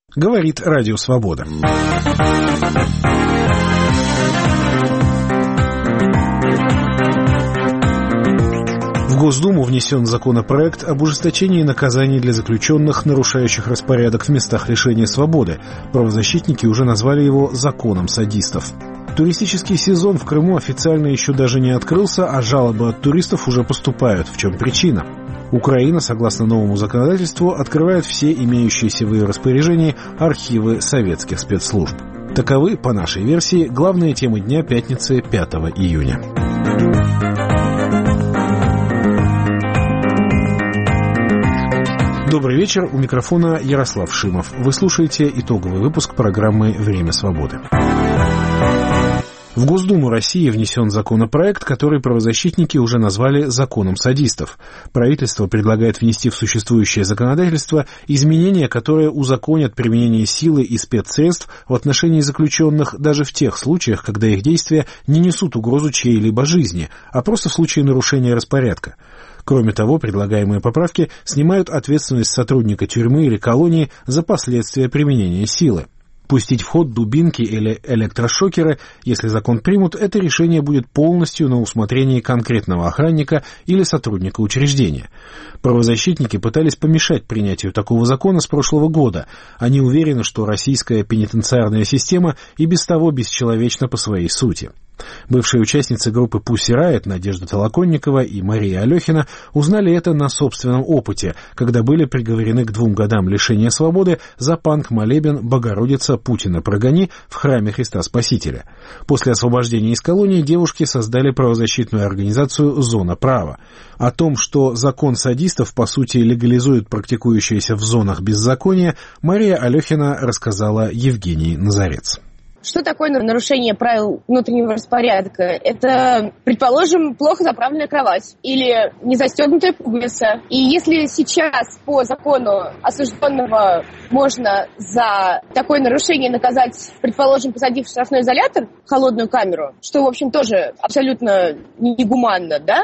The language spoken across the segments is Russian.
Говорит Радио Свобода. В Госдуму внесен законопроект об ужесточении наказаний для заключенных, нарушающих распорядок в местах лишения свободы. Правозащитники уже назвали его «законом садистов». Туристический сезон в Крыму официально еще даже не открылся, а жалобы от туристов уже поступают. В чем причина? Украина, согласно новому законодательству, открывает все имеющиеся в ее распоряжении архивы советских спецслужб. Таковы, по нашей версии, главные темы дня пятницы 5 июня. Добрый вечер, у микрофона Ярослав Шимов. Вы слушаете итоговый выпуск программы «Время свободы». В Госдуму России внесен законопроект, который правозащитники уже назвали «законом садистов». Правительство предлагает внести в существующее законодательство изменения, которые узаконят применение силы и спецсредств в отношении заключенных даже в тех случаях, когда их действия не несут угрозу чьей-либо жизни, а просто в случае нарушения распорядка. Кроме того, предлагаемые поправки снимают ответственность сотрудника тюрьмы или колонии за последствия применения силы. Пустить в ход дубинки или электрошокеры, если закон примут, это решение будет полностью на усмотрении конкретного охранника или сотрудника учреждения. Правозащитники пытались помешать принятию такого закона с прошлого года. Они уверены, что российская пенитенциарная система и без того бесчеловечна по своей сути. Бывшие участницы группы Pussy Riot Надежда Толоконникова и Мария Алехина узнали это на собственном опыте, когда были приговорены к 2 годам лишения свободы за панк-молебен «Богородица, Путина прогони» в храме Христа Спасителя. После освобождения из колонии девушки создали правозащитную организацию «Зона права». О том, что закон садистов по сути легализует практикующееся в зонах беззакония, Мария Алехина рассказала Евгении Назарец. Что такое нарушение правил внутреннего распорядка? Это, предположим, плохо заправленная кровать или незастегнутая пуговица. И если сейчас по закону осужденного можно за такое нарушение наказать, предположим, посадив в штрафной изолятор, в холодную камеру, что, в общем, тоже абсолютно негуманно, да,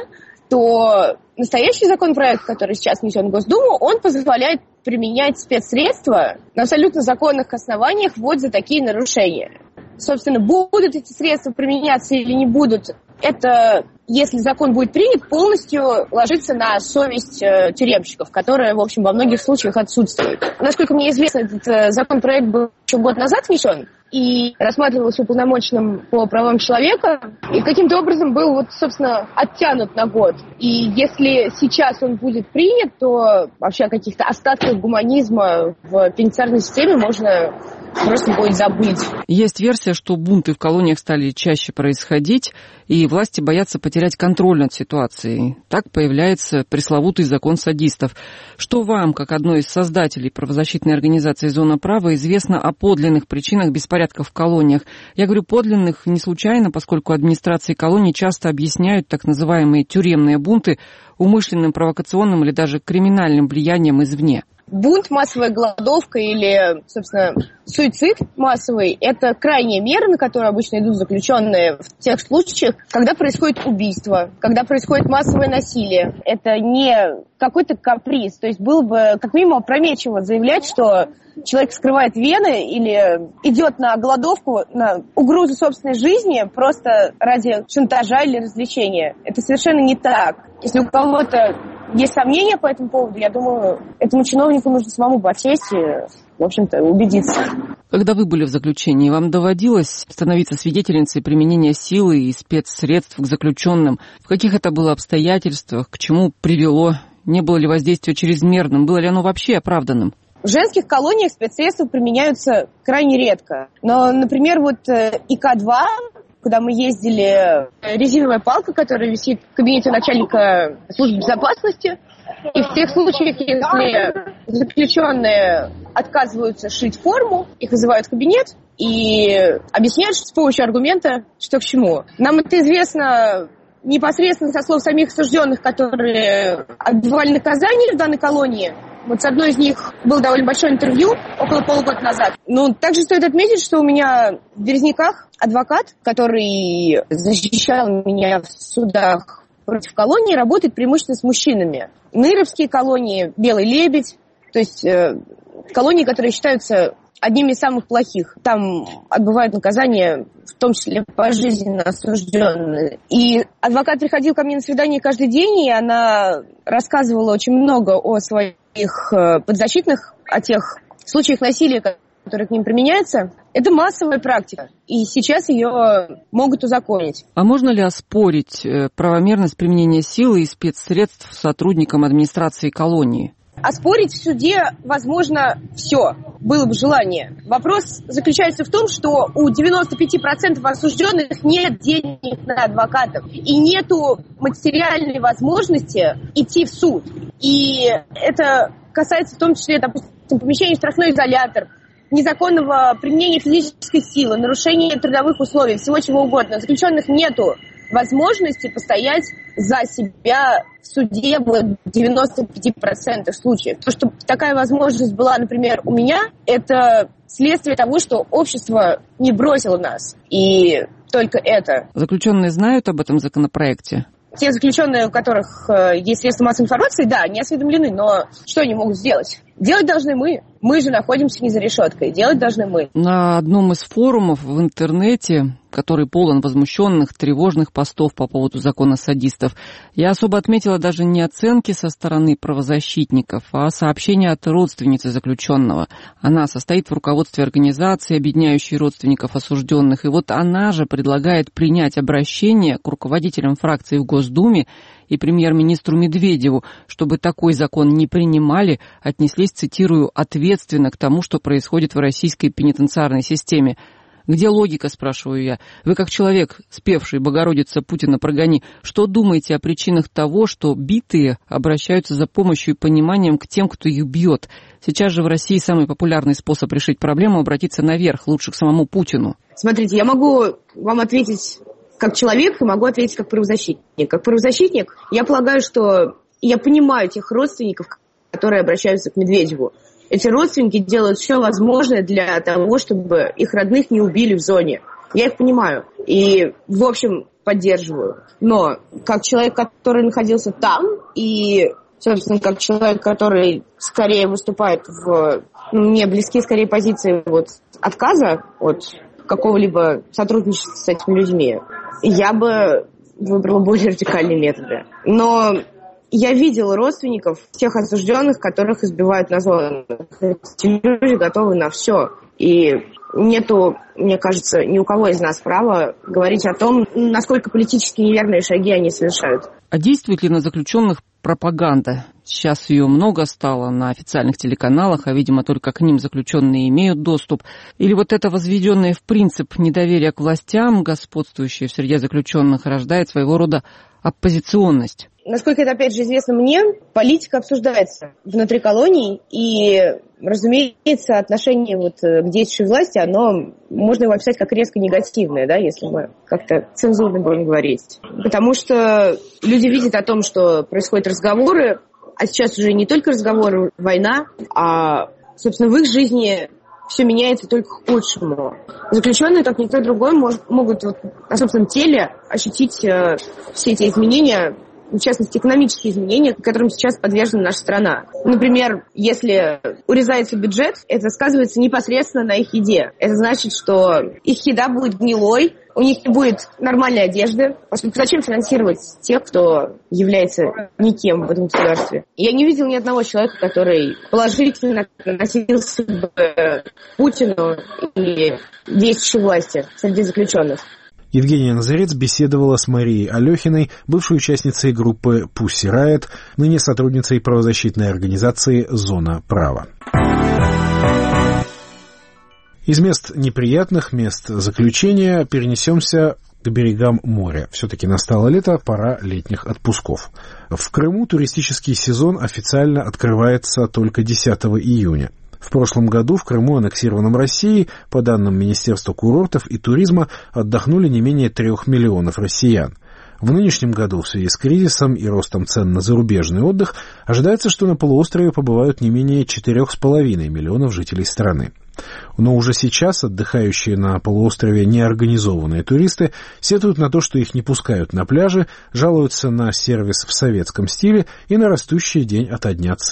то настоящий законопроект, который сейчас внесен в Госдуму, он позволяет применять спецсредства на абсолютно законных основаниях вот за такие нарушения. Собственно, будут эти средства применяться или не будут, это, если закон будет принят, полностью ложится на совесть тюремщиков, которая, в общем, во многих случаях отсутствует. Насколько мне известно, этот законопроект был еще год назад внесен и рассматривался уполномоченным по правам человека, и каким-то образом был, вот, собственно, оттянут на год. И если сейчас он будет принят, то вообще о каких-то остатках гуманизма в пенитенциарной системе можно просто будет забыть. Есть версия, что бунты в колониях стали чаще происходить, и власти боятся потерять контроль над ситуацией. Так появляется пресловутый закон садистов. Что вам, как одной из создателей правозащитной организации «Зона права», известно о подлинных причинах беспорядков в колониях? Я говорю подлинных не случайно, поскольку администрации колоний часто объясняют так называемые тюремные бунты умышленным провокационным или даже криминальным влиянием извне. Бунт, массовая голодовка или, собственно, суицид массовый – это крайняя мера, на которую обычно идут заключенные в тех случаях, когда происходит убийство, когда происходит массовое насилие. Это не какой-то каприз. То есть было бы, как минимум, опрометчиво заявлять, что человек вскрывает вены или идет на голодовку, на угрозу собственной жизни просто ради шантажа или развлечения. Это совершенно не так. Если у кого-то есть сомнения по этому поводу, я думаю, этому чиновнику нужно самому подсесть и, в общем-то, убедиться. Когда вы были в заключении, вам доводилось становиться свидетельницей применения силы и спецсредств к заключенным? В каких это было обстоятельствах? К чему привело? Не было ли воздействие чрезмерным? Было ли оно вообще оправданным? В женских колониях спецсредства применяются крайне редко. Но, например, вот ИК-2, куда мы ездили, резиновая палка, которая висит в кабинете начальника службы безопасности. И в тех случаях, если заключенные отказываются шить форму, их вызывают в кабинет и объясняют с помощью аргумента, что к чему. Нам это известно непосредственно со слов самих осужденных, которые отбывали наказание в данной колонии. Вот с одной из них было довольно большое интервью около полугода назад. Ну, также стоит отметить, что у меня в Березниках адвокат, который защищал меня в судах против колонии, работает преимущественно с мужчинами. Ныровские колонии, Белый лебедь, то есть колонии, которые считаются одними из самых плохих. Там отбывают наказание, в том числе пожизненно осужденные. И адвокат приходил ко мне на свидание каждый день, и она рассказывала очень много о своих подзащитных, о тех случаях насилия, которые к ним применяются. Это массовая практика, и сейчас ее могут узаконить. А можно ли оспорить правомерность применения силы и спецсредств сотрудникам администрации колонии? Оспорить в суде возможно все, было бы желание. Вопрос заключается в том, что у 95% осужденных нет денег на адвокатов и нету материальной возможности идти в суд. И это касается в том числе, допустим, помещения в штрафной изолятор, незаконного применения физической силы, нарушения трудовых условий, всего чего угодно. У заключенных нету возможности постоять за себя в суде в 95% случаев. То, что такая возможность была, например, у меня, это следствие того, что общество не бросило нас. И только это. Заключенные знают об этом законопроекте? Те заключенные, у которых есть средства массовой информации, да, они осведомлены, но что они могут сделать? Делать должны мы. Мы же находимся не за решеткой. Делать должны мы. На одном из форумов в интернете, который полон возмущенных, тревожных постов по поводу закона садистов, я особо отметила даже не оценки со стороны правозащитников, а сообщения от родственницы заключенного. Она состоит в руководстве организации, объединяющей родственников осужденных, и вот она же предлагает принять обращение к руководителям фракции в Госдуме и премьер-министру Медведеву, чтобы такой закон не принимали, отнеслись, цитирую, ответственно к тому, что происходит в российской пенитенциарной системе. Где логика, спрашиваю я? Вы, как человек, спевший «Богородица, Путина прогони», что думаете о причинах того, что битые обращаются за помощью и пониманием к тем, кто их бьет? Сейчас же в России самый популярный способ решить проблему — обратиться наверх, лучше к самому Путину. Смотрите, я могу вам ответить как человек и могу ответить как правозащитник. Как правозащитник я полагаю, что я понимаю тех родственников, которые обращаются к Медведеву. Эти родственники делают все возможное для того, чтобы их родных не убили в зоне. Я их понимаю и, в общем, поддерживаю. Но как человек, который находился там, и, собственно, как человек, который скорее выступает мне близки скорее позиции отказа от какого-либо сотрудничества с этими людьми, я бы выбрала более радикальные методы. Но я видела родственников тех осужденных, которых избивают на зонах. Эти люди готовы на все. И нету, мне кажется, ни у кого из нас права говорить о том, насколько политически неверные шаги они совершают. А действует ли на заключенных пропаганда? Сейчас ее много стало на официальных телеканалах, а, видимо, только к ним заключенные имеют доступ. Или вот это возведенное в принцип недоверие к властям, господствующее в среде заключенных, рождает своего рода оппозиционность? Насколько это, опять же, известно мне, политика обсуждается внутри колоний, и, разумеется, отношение к действующей власти, можно его описать как резко негативное, да, если мы как-то цензурно будем говорить. Потому что люди видят о том, что происходят разговоры, а сейчас уже не только разговоры, война, а, собственно, в их жизни все меняется только к худшему. Заключенные, как никто другой, могут на собственном теле ощутить все эти изменения, в частности, экономические изменения, которым сейчас подвержена наша страна. Например, если урезается бюджет, это сказывается непосредственно на их еде. Это значит, что их еда будет гнилой, у них не будет нормальной одежды. Поскольку зачем финансировать тех, кто является никем в этом государстве? Я не видел ни одного человека, который положительно относился к Путину и действующей власти среди заключенных. Евгения Назарец беседовала с Марией Алехиной, бывшей участницей группы Pussy Riot, ныне сотрудницей правозащитной организации «Зона права». Из мест неприятных, мест заключения перенесемся к берегам моря. Все-таки настало лето, пора летних отпусков. В Крыму туристический сезон официально открывается только 10 июня. В прошлом году в Крыму, аннексированном Россией, по данным Министерства курортов и туризма, отдохнули не менее 3 миллионов россиян. В нынешнем году в связи с кризисом и ростом цен на зарубежный отдых ожидается, что на полуострове побывают не менее 4,5 миллионов жителей страны. Но уже сейчас отдыхающие на полуострове неорганизованные туристы сетуют на то, что их не пускают на пляжи, жалуются на сервис в советском стиле и на растущие день ото дня цены.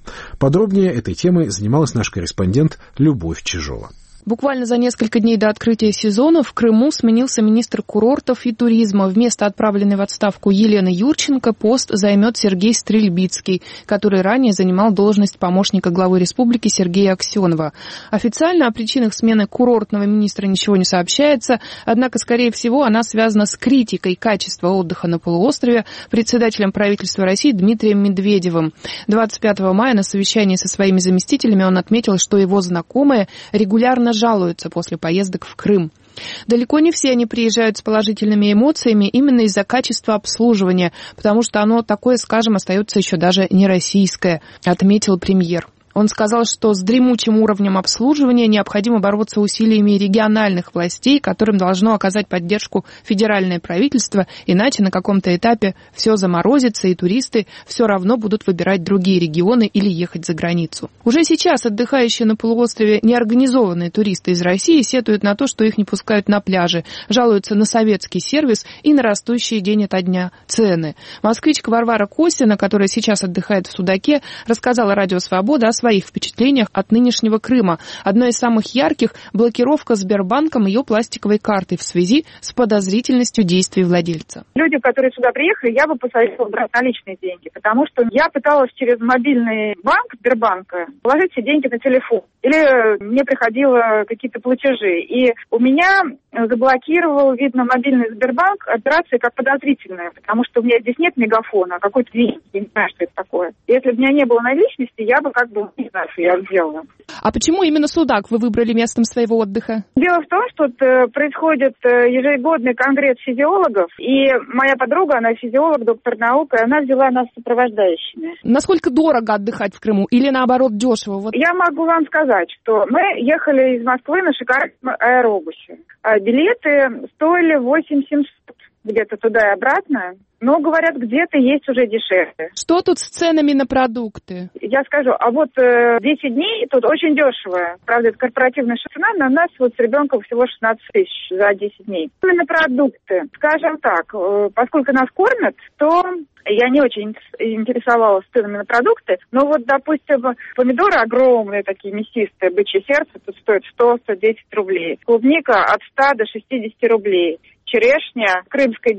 Подробнее этой темой занималась наш корреспондент Любовь Чижова. Буквально за несколько дней до открытия сезона в Крыму сменился министр курортов и туризма. Вместо отправленной в отставку Елены Юрченко пост займет Сергей Стрельбицкий, который ранее занимал должность помощника главы республики Сергея Аксенова. Официально о причинах смены курортного министра ничего не сообщается, однако, скорее всего, она связана с критикой качества отдыха на полуострове председателем правительства России Дмитрием Медведевым. 25 мая на совещании со своими заместителями он отметил, что его знакомые регулярно жалуются после поездок в Крым. Далеко не все они приезжают с положительными эмоциями именно из-за качества обслуживания, потому что оно такое, скажем, остается еще даже не российское, отметил премьер. Он сказал, что с дремучим уровнем обслуживания необходимо бороться усилиями региональных властей, которым должно оказать поддержку федеральное правительство, иначе на каком-то этапе все заморозится, и туристы все равно будут выбирать другие регионы или ехать за границу. Уже сейчас отдыхающие на полуострове неорганизованные туристы из России сетуют на то, что их не пускают на пляжи, жалуются на советский сервис и на растущие день ото дня цены. Москвичка Варвара Костина, которая сейчас отдыхает в Судаке, рассказала Радио Свобода о своих впечатлениях от нынешнего Крыма. Одно из самых ярких – блокировка Сбербанком ее пластиковой карты в связи с подозрительностью действий владельца. Люди, которые сюда приехали, я бы посоветовала брать наличные деньги, потому что я пыталась через мобильный банк Сбербанка положить все деньги на телефон. Или мне приходило какие-то платежи. И у меня заблокировал, видно, мобильный Сбербанк операции как подозрительные, потому что у меня здесь нет мегафона, а какой-то деньги, я не знаю, что это такое. Если бы у меня не было наличности, я бы не знаю, что я сделала. А почему именно Судак вы выбрали местом своего отдыха? Дело в том, что происходит ежегодный конгресс физиологов, и моя подруга, она физиолог, доктор наук, и она взяла нас сопровождающими. Насколько дорого отдыхать в Крыму или, наоборот, дешево? Я могу вам сказать, что мы ехали из Москвы на шикарном аэробусе. Билеты стоили 8700 где-то туда и обратно. Но, говорят, где-то есть уже дешевле. Что тут с ценами на продукты? Я скажу, а вот 10 дней тут очень дешево. Правда, это корпоративная цена, на нас вот с ребенком всего 16 тысяч за 10 дней. Именно продукты. Скажем так, поскольку нас кормят, то я не очень интересовалась ценами на продукты. Но вот, допустим, помидоры огромные, такие мясистые, бычье сердце, тут стоит 100-110 рублей. Клубника от 100 до 60 рублей. Черешня крымская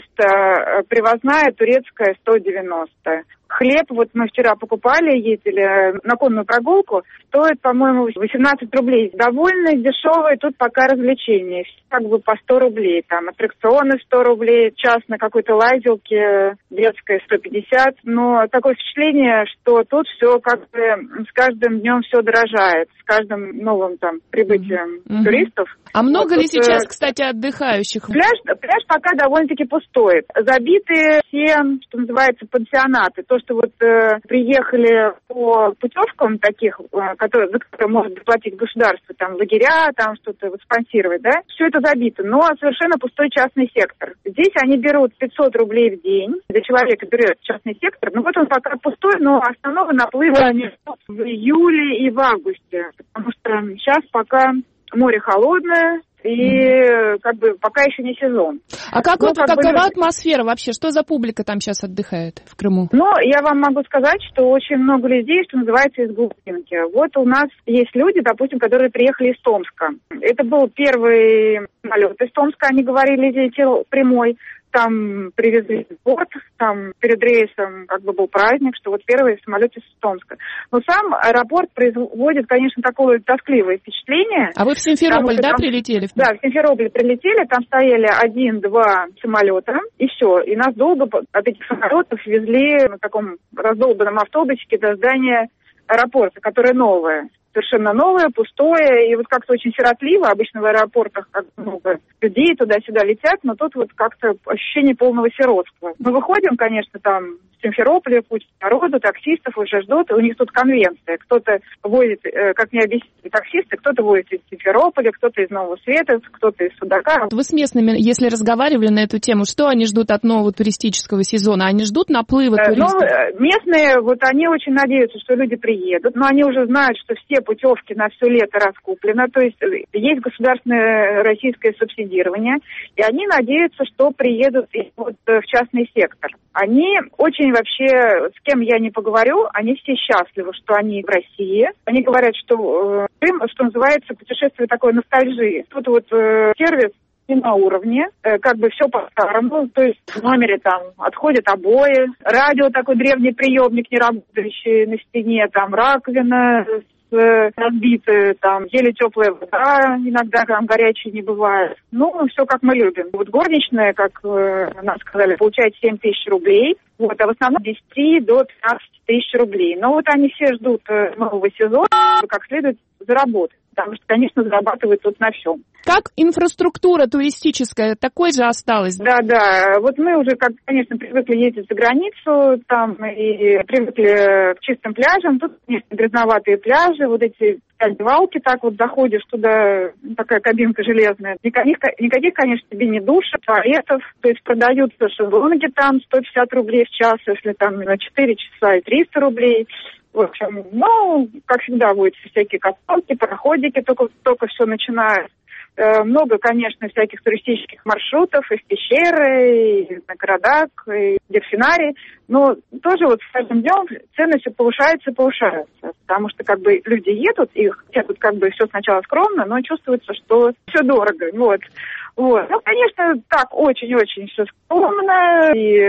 90, привозная турецкая 190. Хлеб, вот мы вчера покупали, ездили на конную прогулку, стоит, по-моему, 18 рублей. Довольно дешевые тут пока развлечения. Как бы по 100 рублей. Там аттракционы 100 рублей, час на какой-то лазилке, детская 150. Но такое впечатление, что тут все как бы с каждым днем все дорожает. С каждым новым там прибытием туристов. А много ли сейчас, кстати, отдыхающих? Пляж пока довольно-таки пустой. Забиты все, что называется, пансионаты. То, что вот приехали по путевкам таких, за которые может заплатить государство, там лагеря, там что-то вот спонсировать, да, все это забито, но совершенно пустой частный сектор. Здесь они берут 500 рублей в день, для человека берет частный сектор, но вот он пока пустой, но основного наплыва они в июле и в августе, потому что сейчас пока море холодное, и как бы пока еще не сезон. А какова атмосфера вообще? Что за публика там сейчас отдыхает в Крыму? Ну, я вам могу сказать, что очень много людей, что называется, из глубинки. Вот у нас есть люди, допустим, которые приехали из Томска. Это был первый самолет из Томска, они говорили, летел прямой. Там привезли в порт, там перед рейсом как бы был праздник, что вот первый самолет из Томска. Но сам аэропорт производит, конечно, такое тоскливое впечатление. А вы в Симферополь, да, прилетели? Да, в Симферополь прилетели, там стояли 1-2 самолета, и все. И нас долго от этих самолетов везли на таком раздолбанном автобусике до здания аэропорта, которое новое. Совершенно новое, пустое, и вот как-то очень сиротливо. Обычно в аэропортах как много людей туда-сюда летят, но тут вот как-то ощущение полного сиротства. Мы выходим, конечно, там в Симферополе, куча народу, таксистов уже ждут, и у них тут конвенция. Кто-то возит, как мне объяснили таксисты, кто-то возит из Симферополя, кто-то из Нового Света, кто-то из Судака. Вы с местными, если разговаривали на эту тему, что они ждут от нового туристического сезона? Они ждут наплыва туристов? Местные, вот они очень надеются, что люди приедут, но они уже знают, что все путевки на все лето раскуплено, то есть государственное российское субсидирование, и они надеются, что приедут вот в частный сектор. Они очень вообще, с кем я не поговорю, они все счастливы, что они в России. Они говорят, что Крым, что называется, путешествие такой ностальжии. Тут вот сервис и на уровне, как бы все по-старому, то есть в номере там отходят обои, радио такой древний приемник, не работающий на стене, там раковина разбитые, там еле теплая вода, иногда там горячей не бывает. Ну, все как мы любим. Вот горничная, как нам сказали, получает 7 тысяч рублей, вот, а в основном 10 до 15 тысяч рублей. Но вот они все ждут нового сезона, как следует заработать. Потому что, конечно, зарабатывают тут на всем. Как инфраструктура туристическая такой же осталась? Да. Вот мы уже, конечно, привыкли ездить за границу, там, и привыкли к чистым пляжам. Тут, конечно, грязноватые пляжи, вот эти одевалки, так вот заходишь туда, такая кабинка железная. Никаких, конечно, тебе не душек, туалетов. То есть продаются шезлонги там 150 рублей в час, если там на 4 часа и 300 рублей. В общем, как всегда, будут всякие каталки, пароходики, только все начинают. Много, конечно, всяких туристических маршрутов и в пещеры, и на Карадак, и в дельфинарий. Но тоже вот с каждым днем цены все повышаются и повышаются. Потому что как бы люди едут, и хотят как бы все сначала скромно, но чувствуется, что все дорого. Вот. Ну, конечно, так очень-очень все скромно.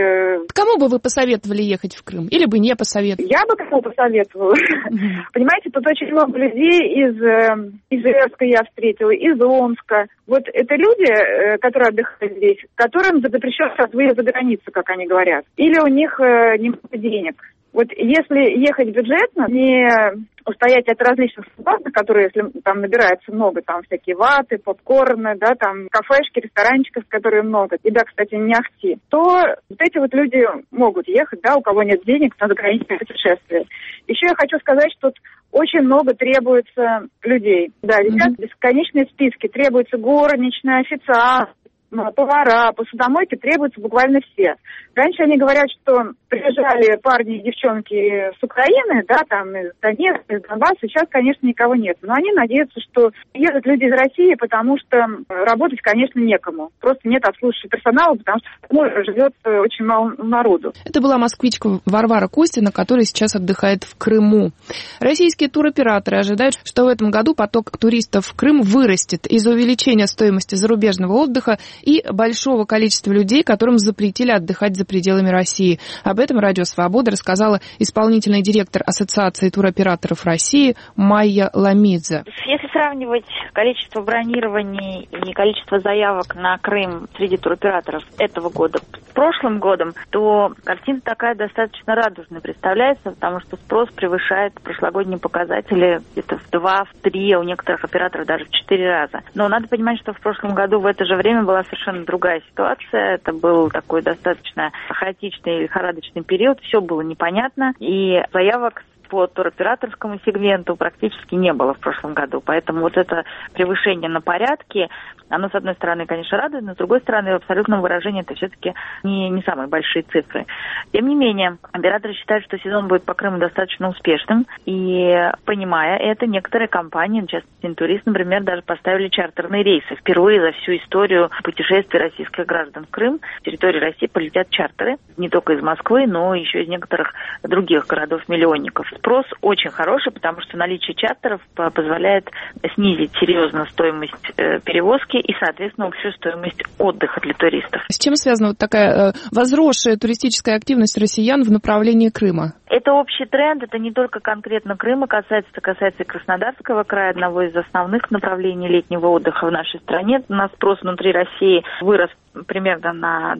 Кому бы вы посоветовали ехать в Крым? Или бы не посоветовали? Я бы кому посоветовала. Понимаете, тут очень много людей из Ижевска я встретила, из Омска. Вот это люди, которые отдыхают здесь, которым запрещен сейчас выезд за границу, как они говорят. Или у них немного денег. Вот если ехать бюджетно, не устоять от различных стандартов, которые, если там набирается много, там всякие ваты, попкорны, да, там кафешки, ресторанчиков, которые много, и да, кстати, не ахти, то вот эти вот люди могут ехать, да, у кого нет денег на заграничное путешествие. Еще я хочу сказать, что тут очень много требуется людей. Да, сейчас бесконечные списки, требуется горничная, официант, повара, посудомойки требуются буквально все. Раньше они говорят, что приезжали парни и девчонки с Украины, да, там из Донецка, из Донбасса, сейчас, конечно, никого нет. Но они надеются, что едут люди из России, потому что работать, конечно, некому. Просто нет обслуживающего персонала, потому что живет очень мало народу. Это была москвичка Варвара Костина, которая сейчас отдыхает в Крыму. Российские туроператоры ожидают, что в этом году поток туристов в Крым вырастет из-за увеличения стоимости зарубежного отдыха и большого количества людей, которым запретили отдыхать за пределами России. Об этом Радио Свобода рассказала исполнительный директор Ассоциации туроператоров России Майя Ламидзе. Если сравнивать количество бронирований и количество заявок на Крым среди туроператоров этого года с прошлым годом, то картина такая достаточно радужная представляется, потому что спрос превышает прошлогодние показатели где-то в 2, в 3, а у некоторых операторов даже в 4 раза. Но надо понимать, что в прошлом году в это же время была совершенно другая ситуация. Это был такой достаточно хаотичный, лихорадочный период. Все было непонятно. И заявок по туроператорскому сегменту практически не было в прошлом году. Поэтому вот это превышение на порядке, оно, с одной стороны, конечно, радует, но с другой стороны, в абсолютном выражении это все-таки не самые большие цифры. Тем не менее, операторы считают, что сезон будет по Крыму достаточно успешным. И, понимая это, некоторые компании, в частности, Интурист, например, даже поставили чартерные рейсы. Впервые за всю историю путешествий российских граждан в Крым с территории России полетят чартеры. Не только из Москвы, но еще из некоторых других городов-миллионников. Спрос очень хороший, потому что наличие чартеров позволяет снизить серьезно стоимость перевозки и, соответственно, общую стоимость отдыха для туристов. С чем связана вот такая возросшая туристическая активность россиян в направлении Крыма? Это общий тренд, это не только конкретно Крыма касается, это касается и Краснодарского края, одного из основных направлений летнего отдыха в нашей стране. У нас спрос внутри России вырос примерно на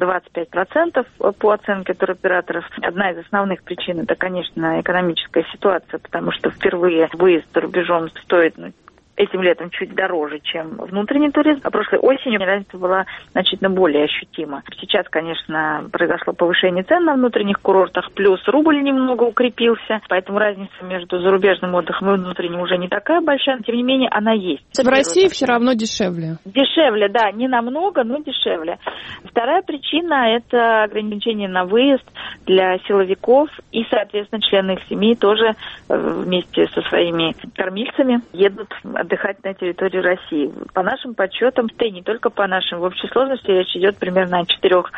25% по оценке туроператоров. Одна из основных причин – это, конечно, экономическая ситуация, потому что впервые выезд за рубежом стоит этим летом чуть дороже, чем внутренний туризм, а прошлой осенью разница была значительно более ощутима. Сейчас, конечно, произошло повышение цен на внутренних курортах, плюс рубль немного укрепился, поэтому разница между зарубежным отдыхом и внутренним уже не такая большая, но тем не менее она есть. В России все равно дешевле. Дешевле, да, не намного, но дешевле. Вторая причина – это ограничение на выезд для силовиков и, соответственно, члены их семьи тоже вместе со своими кормильцами едут отдыхать на территории России. По нашим подсчетам, да и не только по нашим, в общей сложности речь идет примерно о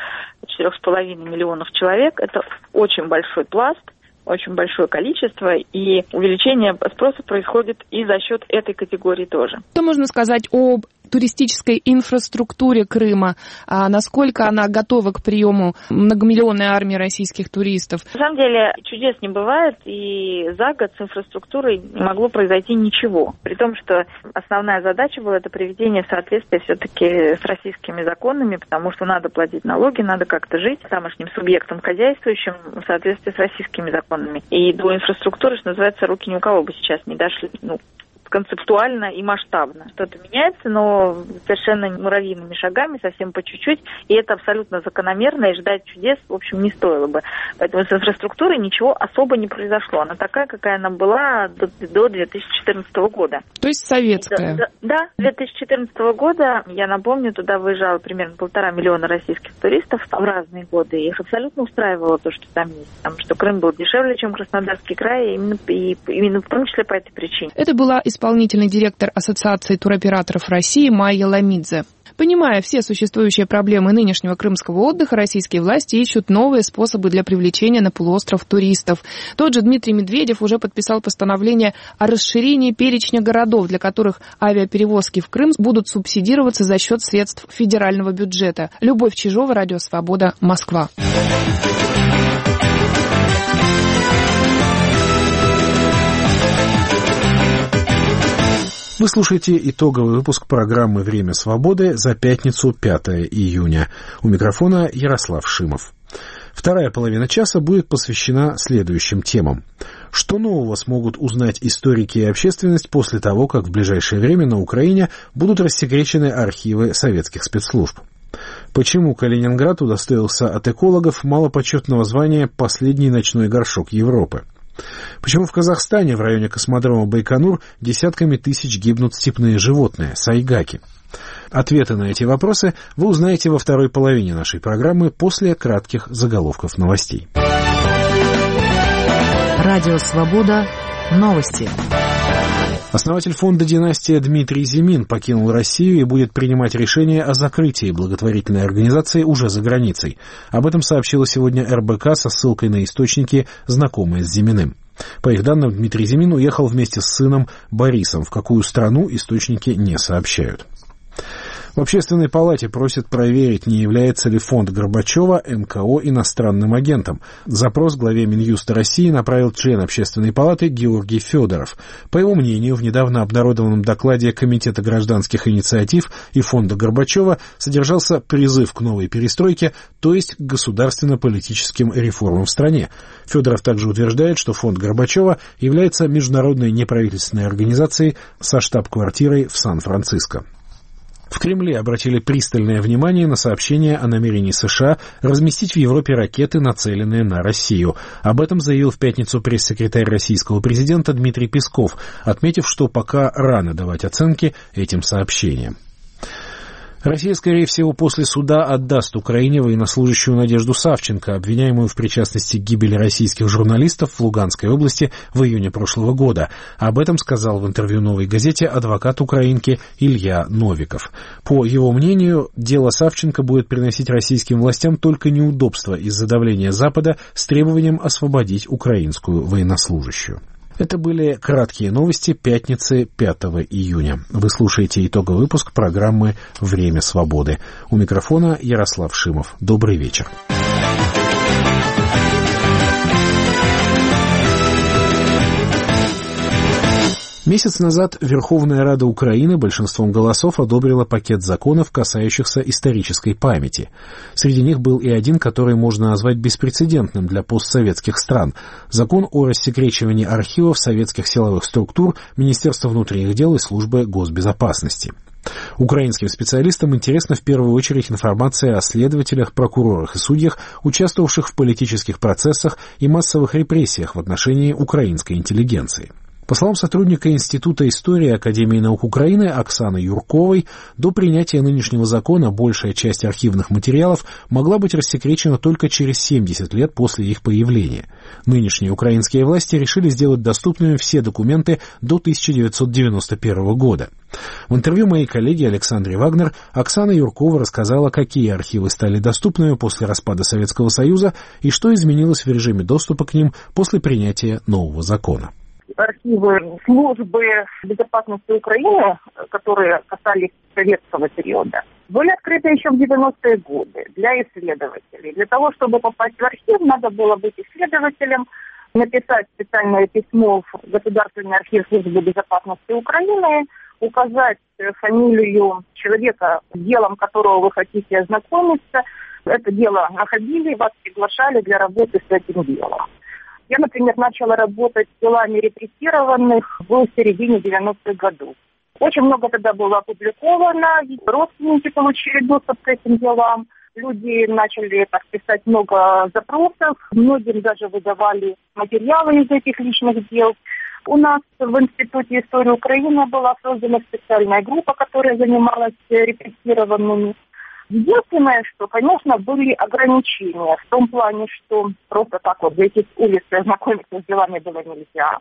4,5 миллионов человек. Это очень большой пласт, очень большое количество, и увеличение спроса происходит и за счет этой категории тоже. Что можно сказать об туристической инфраструктуре Крыма? Насколько она готова к приему многомиллионной армии российских туристов? На самом деле чудес не бывает, и за год с инфраструктурой не могло произойти ничего. При том, что основная задача была это приведение в соответствие все-таки с российскими законами, потому что надо платить налоги, надо как-то жить тамошним субъектом хозяйствующим в соответствии с российскими законами. И до инфраструктуры, что называется, руки ни у кого бы сейчас не дошли. Концептуально и масштабно. Что-то меняется, но совершенно муравьиными шагами, совсем по чуть-чуть, и это абсолютно закономерно, и ждать чудес, в общем, не стоило бы. Поэтому с инфраструктурой ничего особо не произошло. Она такая, какая она была до 2014 года. То есть советская? Да, 2014 года, я напомню, туда выезжало примерно 1,5 миллиона российских туристов в разные годы, и их абсолютно устраивало то, что там есть. Потому что Крым был дешевле, чем Краснодарский край, именно в том числе по этой причине. Это была исполнительный директор Ассоциации туроператоров России Майя Ламидзе. Понимая все существующие проблемы нынешнего крымского отдыха, российские власти ищут новые способы для привлечения на полуостров туристов. Тот же Дмитрий Медведев уже подписал постановление о расширении перечня городов, для которых авиаперевозки в Крым будут субсидироваться за счет средств федерального бюджета. Любовь Чижова, Радио Свобода, Москва. Вы слушаете итоговый выпуск программы «Время свободы» за пятницу, 5 июня. У микрофона Ярослав Шимов. Вторая половина часа будет посвящена следующим темам. Что нового смогут узнать историки и общественность после того, как в ближайшее время на Украине будут рассекречены архивы советских спецслужб? Почему Калининград удостоился от экологов малопочетного звания «Последний ночной горшок Европы»? Почему в Казахстане в районе космодрома Байконур десятками тысяч гибнут степные животные, сайгаки? Ответы на эти вопросы вы узнаете во второй половине нашей программы после кратких заголовков новостей. Радио Свобода. Новости. Основатель фонда «Династия» Дмитрий Зимин покинул Россию и будет принимать решение о закрытии благотворительной организации уже за границей. Об этом сообщила сегодня РБК со ссылкой на источники, знакомые с Зиминым. По их данным, Дмитрий Зимин уехал вместе с сыном Борисом. В какую страну источники не сообщают. В Общественной палате просят проверить, не является ли фонд Горбачева НКО иностранным агентом. Запрос главе Минюста России направил член Общественной палаты Георгий Федоров. По его мнению, в недавно обнародованном докладе Комитета гражданских инициатив и фонда Горбачева содержался призыв к новой перестройке, то есть к государственно-политическим реформам в стране. Федоров также утверждает, что фонд Горбачева является международной неправительственной организацией со штаб-квартирой в Сан-Франциско. В Кремле обратили пристальное внимание на сообщение о намерении США разместить в Европе ракеты, нацеленные на Россию. Об этом заявил в пятницу пресс-секретарь российского президента Дмитрий Песков, отметив, что пока рано давать оценки этим сообщениям. Россия, скорее всего, после суда отдаст Украине военнослужащую Надежду Савченко, обвиняемую в причастности к гибели российских журналистов в Луганской области в июне прошлого года. Об этом сказал в интервью «Новой газете» адвокат украинки Илья Новиков. По его мнению, дело Савченко будет приносить российским властям только неудобства из-за давления Запада с требованием освободить украинскую военнослужащую. Это были краткие новости пятницы 5 июня. Вы слушаете итоговый выпуск программы «Время свободы». У микрофона Ярослав Шимов. Добрый вечер. Месяц назад Верховная Рада Украины большинством голосов одобрила пакет законов, касающихся исторической памяти. Среди них был и один, который можно назвать беспрецедентным для постсоветских стран – закон о рассекречивании архивов советских силовых структур, Министерства внутренних дел и Службы госбезопасности. Украинским специалистам интересна в первую очередь информация о следователях, прокурорах и судьях, участвовавших в политических процессах и массовых репрессиях в отношении украинской интеллигенции. По словам сотрудника Института истории Академии наук Украины Оксаны Юрковой, до принятия нынешнего закона большая часть архивных материалов могла быть рассекречена только через 70 лет после их появления. Нынешние украинские власти решили сделать доступными все документы до 1991 года. В интервью моей коллеге Александре Вагнер Оксана Юркова рассказала, какие архивы стали доступными после распада Советского Союза и что изменилось в режиме доступа к ним после принятия нового закона. Архивы службы безопасности Украины, которые касались советского периода, были открыты еще в 90-е годы для исследователей. Для того, чтобы попасть в архив, надо было быть исследователем, написать специальное письмо в Государственный архив службы безопасности Украины, указать фамилию человека, с делом которого вы хотите ознакомиться. Это дело находили, вас приглашали для работы с этим делом. Я, например, начала работать с делами репрессированных в середине 90-х годов. Очень много тогда было опубликовано, родственники получили доступ к этим делам, люди начали писать много запросов, многим даже выдавали материалы из этих личных дел. У нас в Институте истории Украины была создана специальная группа, которая занималась репрессированными. Единственное, что, конечно, были ограничения в том плане, что просто так вот зайти с улицы и ознакомиться с делами было нельзя.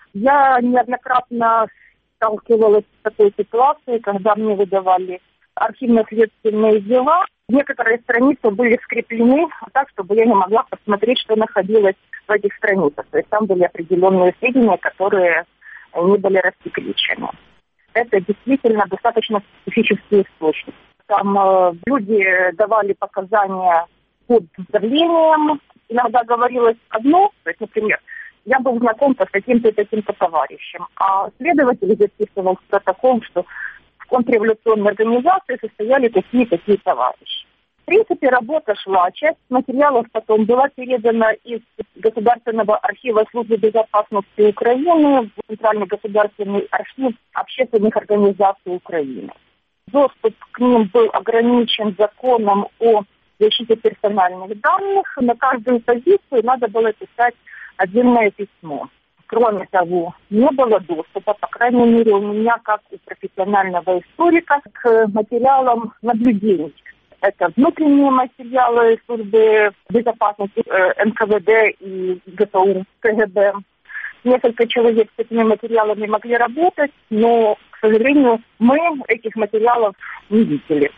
Я неоднократно сталкивалась с такой ситуацией, когда мне выдавали архивно-следственные дела. Некоторые страницы были скреплены так, чтобы я не могла посмотреть, что находилось в этих страницах. То есть там были определенные сведения, которые не были рассекречены. Это действительно достаточно специфический источник. Там люди давали показания под давлением. Иногда говорилось одно, то есть, например, я был знаком-то с таким-то и таким-то товарищем, а следователь записывал в протокол, что в контрреволюционной организации состояли такие товарищи. В принципе, работа шла. Часть материалов потом была передана из Государственного архива службы безопасности Украины в Центральный государственный архив общественных организаций Украины. Доступ к ним был ограничен законом о защите персональных данных. На каждую позицию надо было писать отдельное письмо. Кроме того, не было доступа, по крайней мере, у меня, как у профессионального историка, к материалам наблюдений. Это внутренние материалы службы безопасности НКВД и ГПУ, КГБ. Несколько человек с этими материалами могли работать, но, к сожалению, мы этих материалов не видели.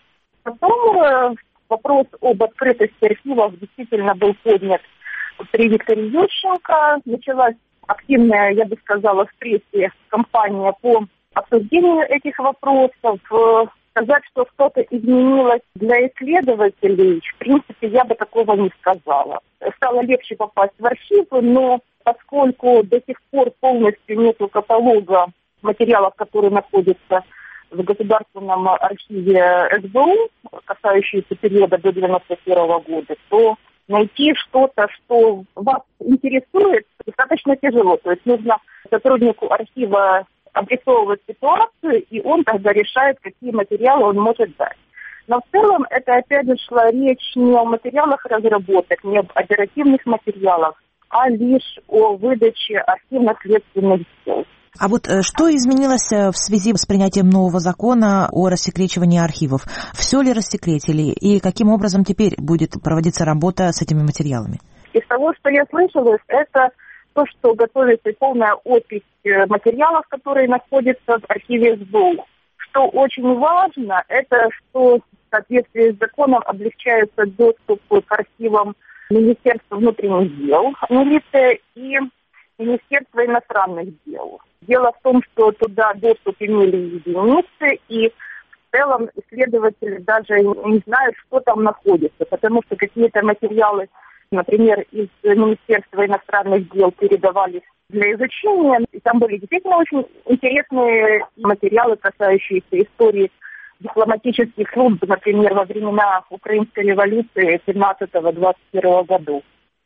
Потом вопрос об открытости архивов действительно был поднят при Викторе Ющенко. Началась активная, я бы сказала, в прессе кампания по обсуждению этих вопросов. Сказать, что что-то изменилось для исследователей, в принципе, я бы такого не сказала. Стало легче попасть в архивы, но поскольку до сих пор полностью нет каталога материалов, которые находятся в Государственном архиве СБУ, касающиеся периода до 1991 года, то найти что-то, что вас интересует, достаточно тяжело. То есть нужно сотруднику архива обрисовывать ситуацию, и он тогда решает, какие материалы он может дать. Но в целом это опять же шла речь не о материалах разработок, не об оперативных материалах, а лишь о выдаче архивно-следственных дел. А вот что изменилось в связи с принятием нового закона о рассекречивании архивов? Все ли рассекретили и каким образом теперь будет проводиться работа с этими материалами? Из того, что я слышала, это то, что готовится полная опись материалов, которые находятся в архиве СБУ. Что очень важно, это что в соответствии с законом облегчается доступ к архивам Министерства внутренних дел, милиция и Министерства иностранных дел. Дело в том, что туда доступ имели единицы, и в целом исследователи даже не знают, что там находится, потому что какие-то материалы например, из Министерства иностранных дел передавались для изучения. И там были действительно очень интересные материалы, касающиеся истории дипломатических служб, например, во времена Украинской революции 17-21 году.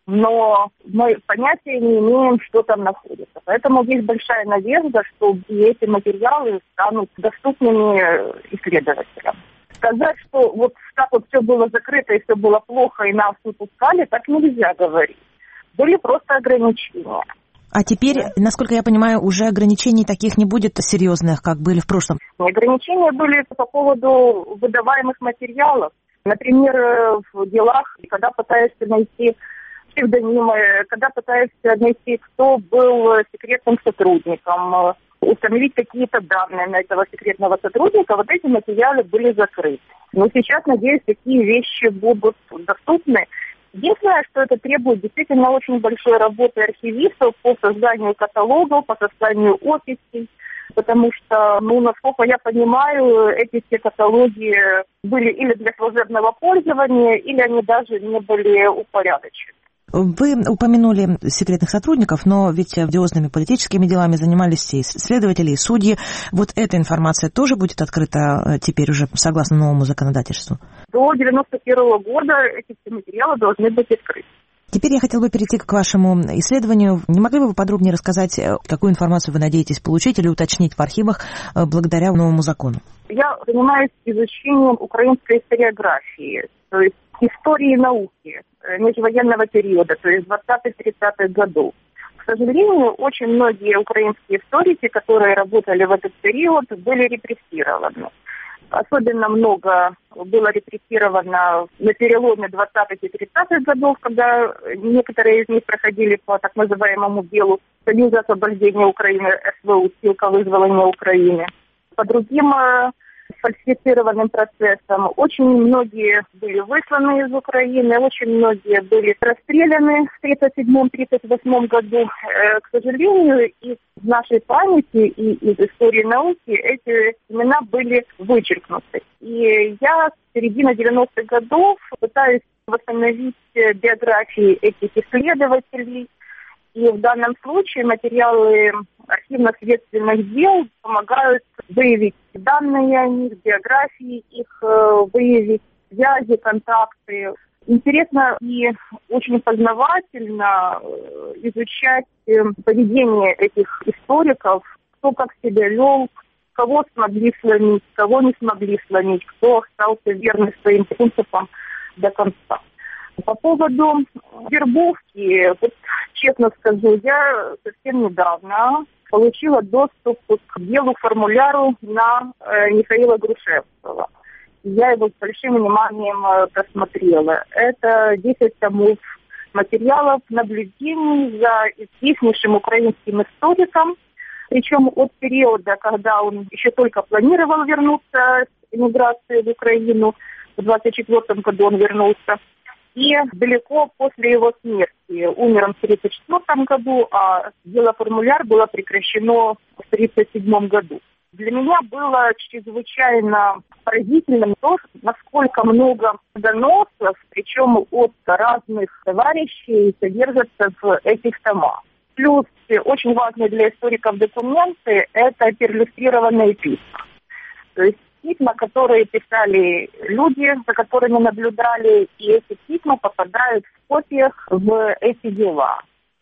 Но мы понятия не имеем, что там находится. Поэтому есть большая надежда, что эти материалы станут доступными исследователям. Сказать, что вот так вот все было закрыто и все было плохо, и нас не пускали, так нельзя говорить. Были просто ограничения. А теперь, насколько я понимаю, уже ограничений таких не будет серьезных, как были в прошлом? Ограничения были по поводу выдаваемых материалов. Например, в делах, когда пытаешься найти псевдонимы, когда пытаешься найти, кто был секретным сотрудником, установить какие-то данные на этого секретного сотрудника, вот эти материалы были закрыты. Но сейчас, надеюсь, такие вещи будут доступны. Единственное, что это требует действительно очень большой работы архивистов по созданию каталогов, по созданию описей, потому что, насколько я понимаю, эти все каталоги были или для служебного пользования, или они даже не были упорядочены. Вы упомянули секретных сотрудников, но ведь одиозными политическими делами занимались и следователи, и судьи. Вот эта информация тоже будет открыта теперь уже согласно новому законодательству? До 1991 года эти все материалы должны быть открыты. Теперь я хотела бы перейти к вашему исследованию. Не могли бы вы подробнее рассказать, какую информацию вы надеетесь получить или уточнить в архивах благодаря новому закону? Я занимаюсь изучением украинской историографии, то есть истории науки межвоенного периода, то есть 20-30-х годов. К сожалению, очень многие украинские историки, которые работали в этот период, были репрессированы. Особенно много было репрессировано на переломе 20-х и 30-х годов, когда некоторые из них проходили по так называемому делу Союза освобождения Украины, СВУ, ссылка вызволения Украины. По другим фальсифицированным процессам очень многие были высланы из Украины, очень многие были расстреляны в 1937-1938 году. К сожалению, из нашей памяти и из истории науки эти имена были вычеркнуты. И я с середины 90-х годов пытаюсь восстановить биографии этих исследователей. И в данном случае материалы архивно-следственных дел помогают выявить данные о них, биографии их, выявить связи, контакты. Интересно и очень познавательно изучать поведение этих историков, кто как себя вел, кого смогли сломить, кого не смогли сломить, кто остался верным своим принципам до конца. По поводу вербовки, вот, честно скажу, я совсем недавно получила доступ к делу-формуляру на Михаила Грушевского. Я его с большим вниманием просмотрела. Это 10 томов материалов наблюдений за известнейшим украинским историком, причем от периода, когда он еще только планировал вернуться с эмиграции в Украину, в 1924 году он вернулся, и далеко после его смерти. Умер он в 1934 году, а дело-формуляр было прекращено в 1937 году. Для меня было чрезвычайно поразительным то, насколько много доносов, причем от разных товарищей, содержатся в этих томах. Плюс очень важные для историков документы – это перлюстрированные письма. То есть письма, которые писали люди, за которыми наблюдали, и эти письма попадают в копиях в эти дела.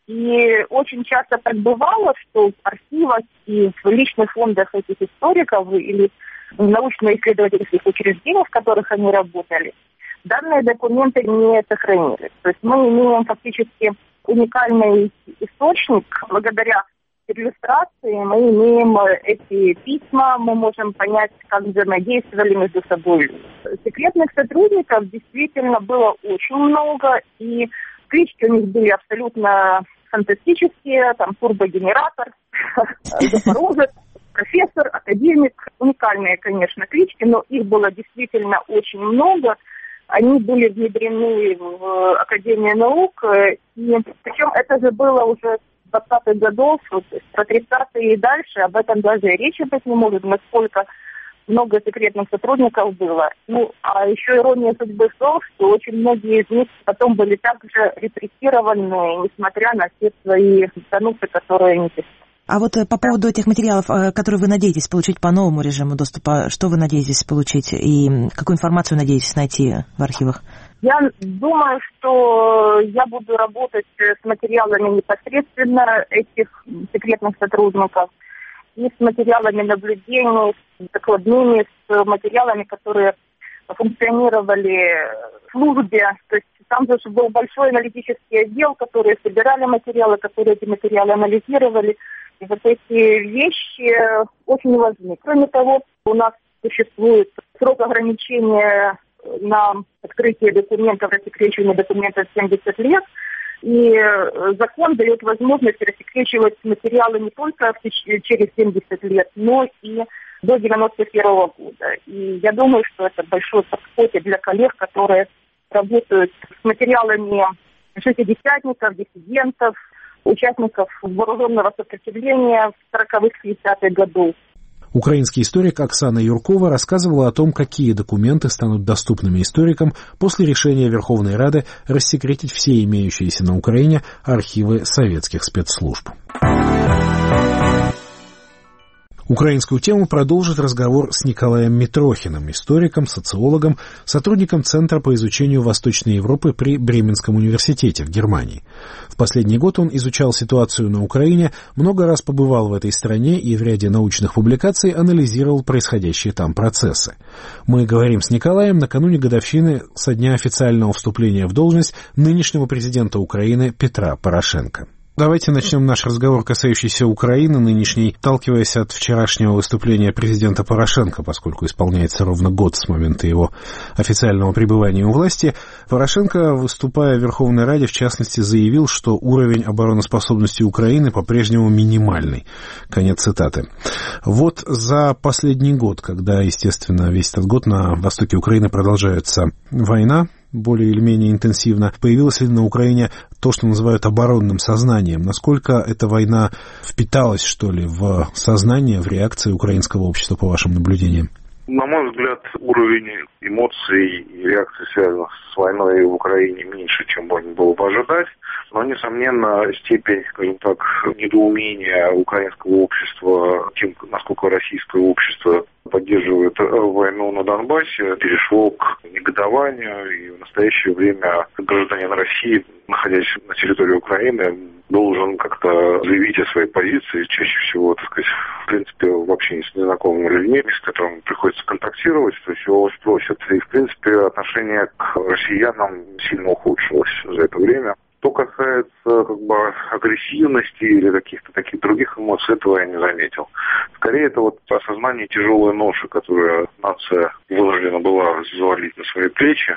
И очень часто так бывало, что в архивах и в личных фондах этих историков или в научно-исследовательских учреждениях, в которых они работали, данные документы не сохранились. То есть мы имеем фактически уникальный источник. Благодаря иллюстрации мы имеем эти письма, мы можем понять, как взаимодействовали между собой. Секретных сотрудников действительно было очень много, и клички у них были абсолютно фантастические, там турбогенератор, запорожец, профессор, академик. Уникальные, конечно, клички, но их было действительно очень много. Они были внедрены в Академию наук, и причем это же было уже 20-х годов, про 30-е и дальше, об этом даже и речи быть не может, насколько много секретных сотрудников было. Ну, а еще ирония судьбы в том, что очень многие из них потом были также репрессированы, несмотря на все свои доносы, которые они писали. А вот по поводу этих материалов, которые вы надеетесь получить по новому режиму доступа, что вы надеетесь получить и какую информацию надеетесь найти в архивах? Я думаю, что я буду работать с материалами непосредственно этих секретных сотрудников и с материалами наблюдений, с докладными, с материалами, которые функционировали в службе. То есть там же был большой аналитический отдел, которые собирали материалы, которые эти материалы анализировали. И вот эти вещи очень важны. Кроме того, у нас существует срок ограничения на открытие документов, рассекречивание документов 70 лет. И закон дает возможность рассекречивать материалы не только через 70 лет, но и до 91 года. И я думаю, что это большое подспорье для коллег, которые работают с материалами шестидесятников, диссидентов, участников вооруженного сопротивления в 40-х, 50-х годах. Украинский историк Оксана Юркова рассказывала о том, какие документы станут доступными историкам после решения Верховной Рады рассекретить все имеющиеся на Украине архивы советских спецслужб. Украинскую тему продолжит разговор с Николаем Митрохиным, историком, социологом, сотрудником Центра по изучению Восточной Европы при Бременском университете в Германии. В последний год он изучал ситуацию на Украине, много раз побывал в этой стране и в ряде научных публикаций анализировал происходящие там процессы. Мы говорим с Николаем накануне годовщины со дня официального вступления в должность нынешнего президента Украины Петра Порошенко. Давайте начнем наш разговор, касающийся Украины нынешней, отталкиваясь от вчерашнего выступления президента Порошенко, поскольку исполняется ровно год с момента его официального пребывания у власти. Порошенко, выступая в Верховной Раде, в частности, заявил, что уровень обороноспособности Украины по-прежнему минимальный. Конец цитаты. Вот за последний год, когда, естественно, весь этот год на востоке Украины продолжается война, более или менее интенсивно, появилось ли на Украине то, что называют оборонным сознанием? Насколько эта война впиталась, что ли, в сознание, в реакции украинского общества, по вашим наблюдениям? На мой взгляд, уровень эмоций и реакций, связанных с войной в Украине, меньше, чем можно было бы ожидать. Но, несомненно, степень, скажем так, недоумения украинского общества тем, насколько российское общество поддерживает войну на Донбассе, перешло к негодованию. И в настоящее время гражданин России, находясь на территории Украины, должен как-то заявить о своей позиции, чаще всего, так сказать, в принципе, в общении с незнакомыми людьми, с которыми приходится контактировать, то есть его спросят. И, в принципе, отношение к россиянам сильно ухудшилось за это время. Что касается агрессивности или каких-то таких других эмоций, этого я не заметил. Скорее, это осознание тяжелой ноши, которую нация вынуждена была взвалить на свои плечи.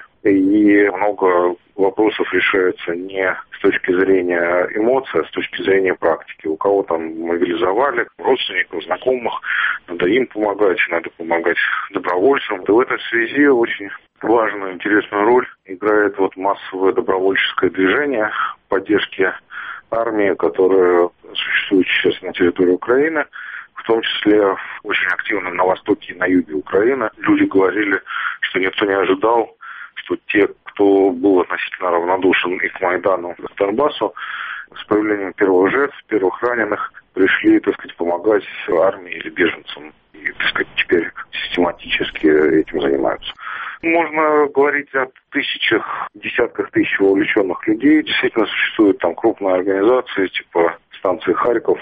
И много вопросов решаются не с точки зрения эмоций, а с точки зрения практики. У кого там мобилизовали, родственников, знакомых, надо им помогать, надо помогать добровольцам. И в этой связи очень важную, интересную роль играет массовое добровольческое движение поддержки армии, которое существует сейчас на территории Украины, в том числе очень активно на востоке и на юге Украины. Люди говорили, что никто не ожидал, что те, кто был относительно равнодушен и к Майдану, и к Донбассу, с появлением первых жертв, первых раненых, пришли, помогать армии или беженцам. И, теперь систематически этим занимаются. Можно говорить о тысячах, десятках тысяч вовлеченных людей. Действительно, существуют там крупные организации, типа станции Харькове,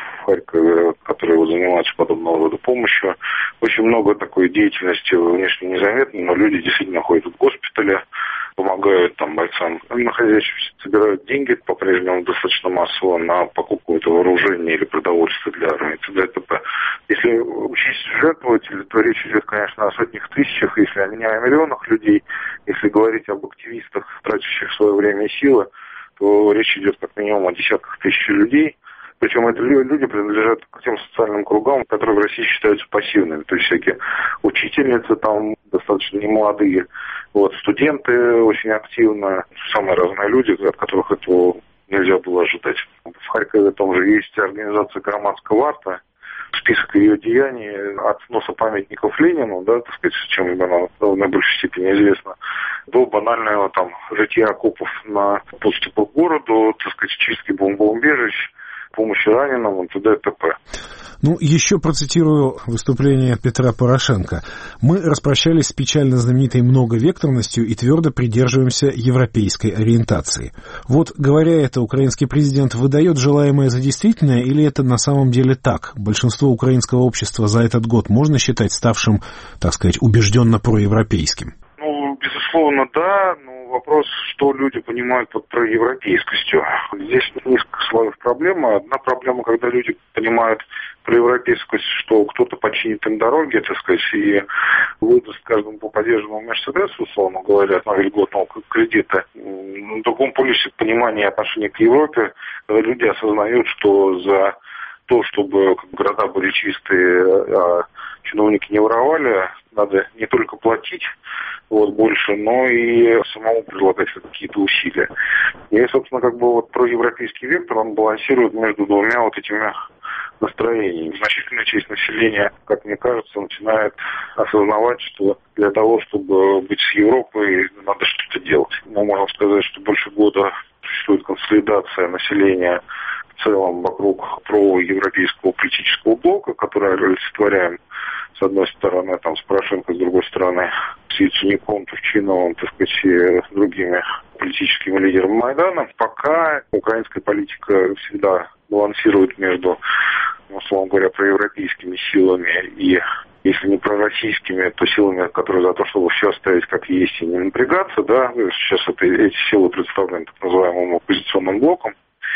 которые занимаются подобного рода помощью. Очень много такой деятельности внешне незаметной, но люди действительно ходят в госпитали, помогают бойцам находящимся, собирают деньги по-прежнему достаточно массово на покупку этого вооружения или продовольствия для армии, т.д. и т.п. Если учесть жертвователей, то речь идет, конечно, о сотнях тысячах, если не о миллионах людей. Если говорить об активистах, тратящих свое время и силы, то речь идет как минимум о десятках тысяч людей. Причем эти люди принадлежат к тем социальным кругам, которые в России считаются пассивными. То есть всякие учительницы там достаточно немолодые, студенты очень активно, самые разные люди, от которых этого нельзя было ожидать. В Харькове там же есть организация «Громадская варта», список ее деяний от сноса памятников Ленину, да, так сказать, чем она в наибольшей степени известна, до банального там рытья окопов на подступах к городу, так сказать, чистки бомбоубежищ, помощи раненым, т.д. и т.п. Ну, еще процитирую выступление Петра Порошенко. «Мы распрощались с печально знаменитой многовекторностью и твердо придерживаемся европейской ориентации». Вот, говоря это, украинский президент выдает желаемое за действительное, или это на самом деле так? Большинство украинского общества за этот год можно считать ставшим, так сказать, убежденно проевропейским? Ну, безусловно, да, но вопрос, что люди понимают под проевропейскостью. Здесь несколько слоев проблемы. Одна проблема, когда люди понимают проевропейскость, что кто-то починит им дороги, так сказать, и выдаст каждому по подержанному Мерседесу, условно говоря, на льготного кредита. На другом полюсе понимания отношения к Европе, когда люди осознают, что за то, чтобы города были чистые, а чиновники не воровали, надо не только платить больше, но и самому предлагать какие-то усилия. И, собственно, проевропейский вектор, он балансирует между двумя этими настроениями. Значительная часть населения, как мне кажется, начинает осознавать, что для того, чтобы быть с Европой, надо что-то делать. Но можно сказать, что больше года существует консолидация населения в целом вокруг проевропейского политического блока, который олицетворяем с одной стороны с Порошенко, с другой стороны с Яценюком, Турчиновым, так сказать, и с другими политическими лидерами Майдана. Пока украинская политика всегда балансирует между, условно говоря, проевропейскими силами и, если не пророссийскими, то силами, которые за то, чтобы все оставить как есть и не напрягаться, да, сейчас эти силы представлены так называемым оппозиционным блоком.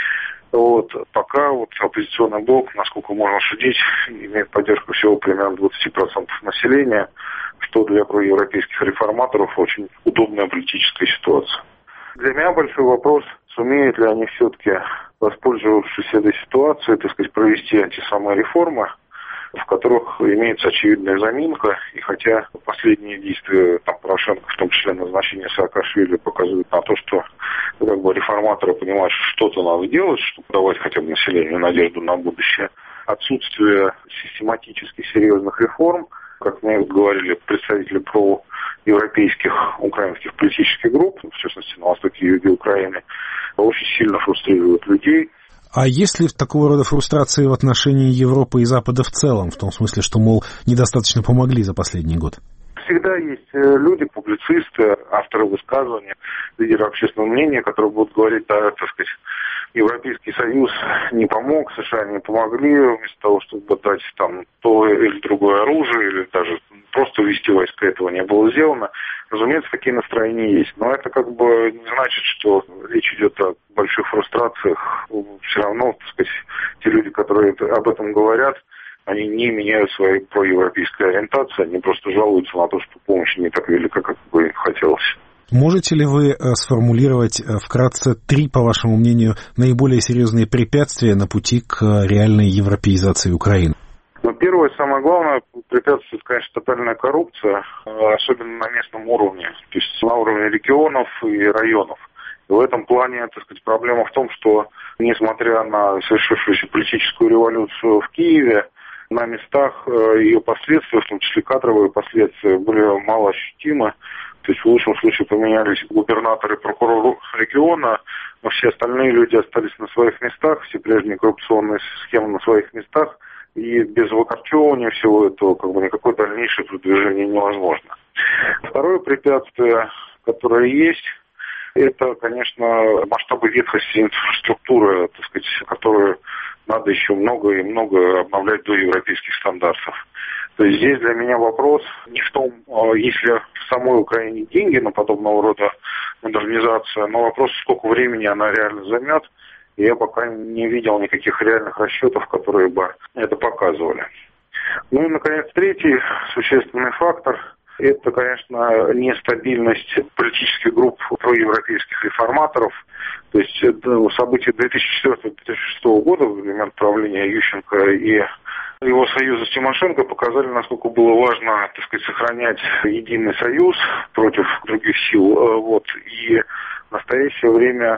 Пока оппозиционный блок, насколько можно судить, имеет поддержку всего примерно 20% населения, что для проевропейских реформаторов очень удобная политическая ситуация. Для меня большой вопрос, сумеют ли они все-таки, воспользовавшись этой ситуацией, так сказать, провести те самые реформы, в которых имеется очевидная заминка, и хотя последние действия Порошенко, в том числе назначение Саакашвили, показывают на то, что реформаторы понимают, что что-то надо делать, чтобы давать хотя бы населению надежду на будущее. Отсутствие систематически серьезных реформ, как мне говорили представители проевропейских украинских политических групп, в частности на востоке и юге Украины, очень сильно фрустрирует людей. А есть ли такого рода фрустрации в отношении Европы и Запада в целом, в том смысле, что, мол, недостаточно помогли за последний год? Всегда есть люди, публицисты, авторы высказываний, лидеры общественного мнения, которые будут говорить, да, так сказать, Европейский Союз не помог, США не помогли, вместо того, чтобы дать то или другое оружие, или даже просто ввести войска, этого не было сделано. Разумеется, такие настроения есть. Но это не значит, что речь идет о больших фрустрациях. Все равно, так сказать, те люди, которые об этом говорят, они не меняют своей проевропейской ориентации, они просто жалуются на то, что помощь не так велика, как бы им хотелось. Можете ли вы сформулировать вкратце 3, по вашему мнению, наиболее серьезные препятствия на пути к реальной европеизации Украины? Первое, самое главное препятствие, конечно, тотальная коррупция, особенно на местном уровне, то есть на уровне регионов и районов. И в этом плане, так сказать, проблема в том, что, несмотря на совершившуюся политическую революцию в Киеве, на местах ее последствия, в том числе кадровые последствия, были мало ощутимы. То есть в лучшем случае поменялись губернатор и прокурор региона, но все остальные люди остались на своих местах, все прежние коррупционные схемы на своих местах, и без выкорчевывания всего этого никакое дальнейшее продвижение невозможно. Второе препятствие, которое есть, это, конечно, масштабы ветхости инфраструктуры, так сказать, которую надо еще много и много обновлять до европейских стандартов. То есть здесь для меня вопрос не в том, есть ли в самой Украине деньги на подобного рода модернизацию, но вопрос, сколько времени она реально займет. И я пока не видел никаких реальных расчетов, которые бы это показывали. Ну и, наконец, третий существенный фактор – это, конечно, нестабильность политических групп проевропейских реформаторов. То есть события 2004-2006 года, в момент правления Ющенко и его союза с Тимошенко, показали, насколько было важно, так сказать, сохранять единый союз против других сил. И в настоящее время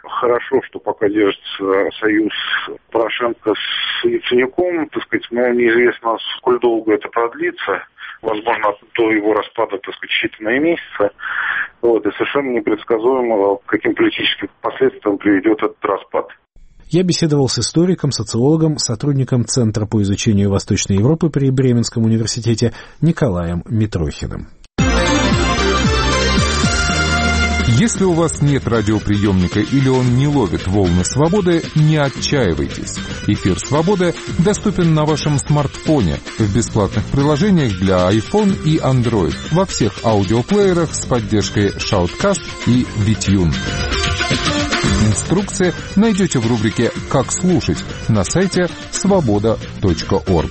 Хорошо, что пока держится союз Порошенко с Яценюком, так сказать, но неизвестно, сколь долго это продлится. Возможно, до его распада, так сказать, считанные месяцы. И совершенно непредсказуемо, к каким политическим последствиям приведет этот распад. Я беседовал с историком, социологом, сотрудником Центра по изучению Восточной Европы при Бременском университете Николаем Митрохиным. Если у вас нет радиоприемника или он не ловит волны свободы, не отчаивайтесь. Эфир «Свободы» доступен на вашем смартфоне в бесплатных приложениях для iPhone и Android во всех аудиоплеерах с поддержкой Shoutcast и VTune. Инструкции найдете в рубрике «Как слушать» на сайте svoboda.org.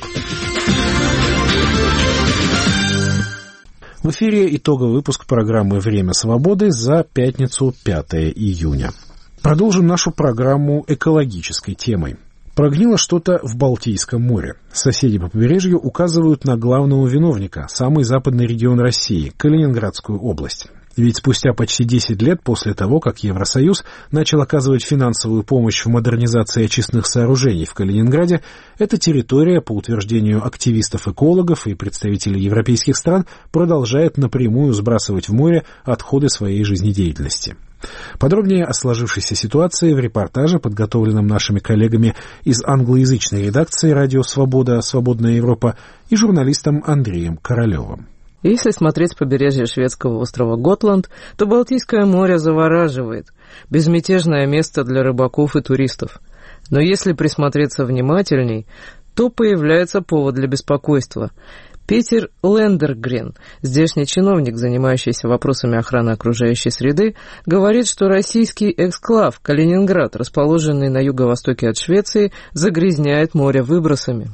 В эфире итоговый выпуск программы «Время свободы» за пятницу, 5 июня. Продолжим нашу программу экологической темой. Прогнило что-то в Балтийском море. Соседи по побережью указывают на главного виновника, самый западный регион России – Калининградскую область. Ведь спустя почти 10 лет после того, как Евросоюз начал оказывать финансовую помощь в модернизации очистных сооружений в Калининграде, эта территория, по утверждению активистов-экологов и представителей европейских стран, продолжает напрямую сбрасывать в море отходы своей жизнедеятельности. Подробнее о сложившейся ситуации в репортаже, подготовленном нашими коллегами из англоязычной редакции «Радио Свобода. Свободная Европа» и журналистом Андреем Королевым. Если смотреть с побережья шведского острова Готланд, то Балтийское море завораживает. Безмятежное место для рыбаков и туристов. Но если присмотреться внимательней, то появляется повод для беспокойства. Петер Лендергрен, здешний чиновник, занимающийся вопросами охраны окружающей среды, говорит, что российский эксклав Калининград, расположенный на юго-востоке от Швеции, загрязняет море выбросами.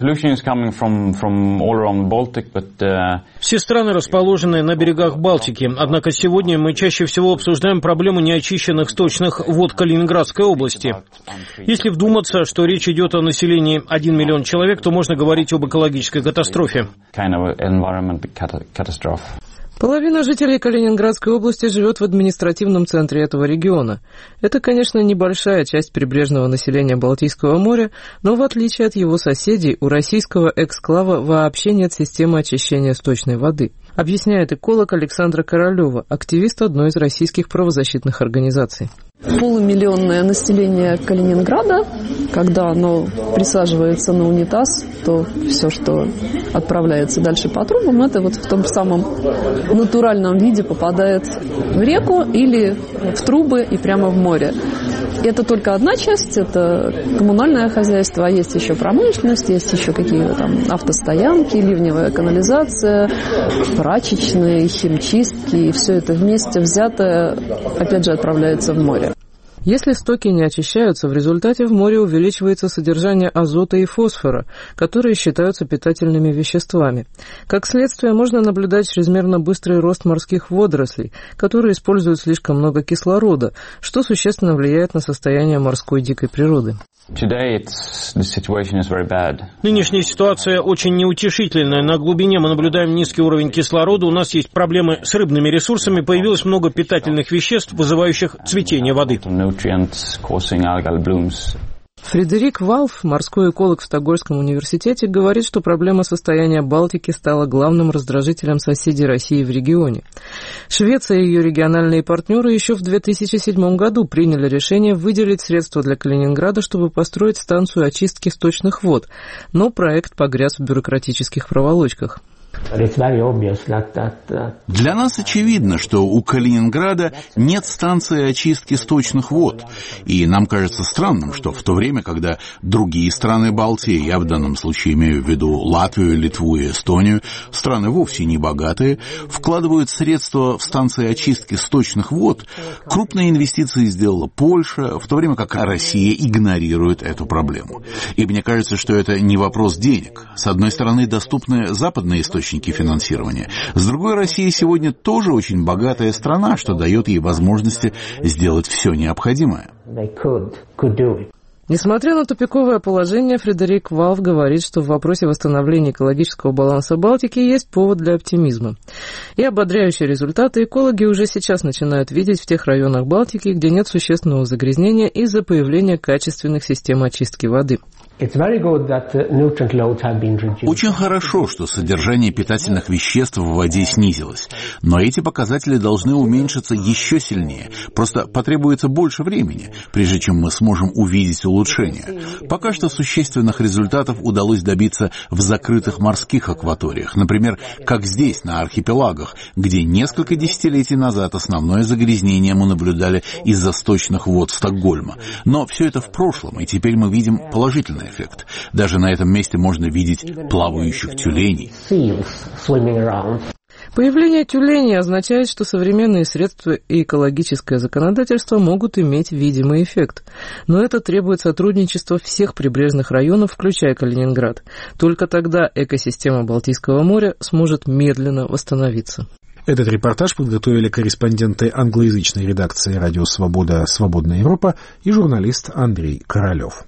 Все страны расположены на берегах Балтики, однако сегодня мы чаще всего обсуждаем проблему неочищенных сточных вод Калининградской области. Если вдуматься, что речь идет о населении 1 миллион человек, то можно говорить об экологической катастрофе. Половина жителей Калининградской области живет в административном центре этого региона. Это, конечно, небольшая часть прибрежного населения Балтийского моря, но в отличие от его соседей, у российского эксклава вообще нет системы очищения сточной воды, объясняет эколог Александра Королева, активист одной из российских правозащитных организаций. Полумиллионное население Калининграда, когда оно присаживается на унитаз, то все, что отправляется дальше по трубам, это вот в том самом натуральном виде попадает в реку или в трубы и прямо в море. Это только одна часть, это коммунальное хозяйство, а есть еще промышленность, есть еще какие-то там автостоянки, ливневая канализация, прачечные, химчистки, и все это вместе взятое, опять же, отправляется в море. Если стоки не очищаются, в результате в море увеличивается содержание азота и фосфора, которые считаются питательными веществами. Как следствие, можно наблюдать чрезмерно быстрый рост морских водорослей, которые используют слишком много кислорода, что существенно влияет на состояние морской дикой природы. Нынешняя ситуация очень неутешительная. На глубине мы наблюдаем низкий уровень кислорода, у нас есть проблемы с рыбными ресурсами, появилось много питательных веществ, вызывающих цветение воды. Фредерик Валф, морской эколог в Стокгольмском университете, говорит, что проблема состояния Балтики стала главным раздражителем соседей России в регионе. Швеция и ее региональные партнеры еще в 2007 году приняли решение выделить средства для Калининграда, чтобы построить станцию очистки сточных вод, но проект погряз в бюрократических проволочках. Для нас очевидно, что у Калининграда нет станции очистки сточных вод. И нам кажется странным, что в то время, когда другие страны Балтии, я в данном случае имею в виду Латвию, Литву и Эстонию, страны вовсе не богатые, вкладывают средства в станции очистки сточных вод, крупные инвестиции сделала Польша, в то время как Россия игнорирует эту проблему. И мне кажется, что это не вопрос денег. С одной стороны, доступны западные источники финансирования. С другой, Россия сегодня тоже очень богатая страна, что дает ей возможности сделать все необходимое. Несмотря на тупиковое положение, Фредерик Валф говорит, что в вопросе восстановления экологического баланса Балтики есть повод для оптимизма. И ободряющие результаты экологи уже сейчас начинают видеть в тех районах Балтики, где нет существенного загрязнения из-за появления качественных систем очистки воды. Очень хорошо, что содержание питательных веществ в воде снизилось, но эти показатели должны уменьшиться еще сильнее. Просто потребуется больше времени, прежде чем мы сможем увидеть улучшения. Пока что существенных результатов удалось добиться в закрытых морских акваториях, например, как здесь, на архипелагах, где несколько десятилетий назад основное загрязнение мы наблюдали из-за сточных вод Стокгольма. Но все это в прошлом, и теперь мы видим положительный эффект. Даже на этом месте можно видеть плавающих тюленей. Появление тюленей означает, что современные средства и экологическое законодательство могут иметь видимый эффект. Но это требует сотрудничества всех прибрежных районов, включая Калининград. Только тогда экосистема Балтийского моря сможет медленно восстановиться. Этот репортаж подготовили корреспонденты англоязычной редакции «Радио Свобода. Свободная Европа» и журналист Андрей Королев.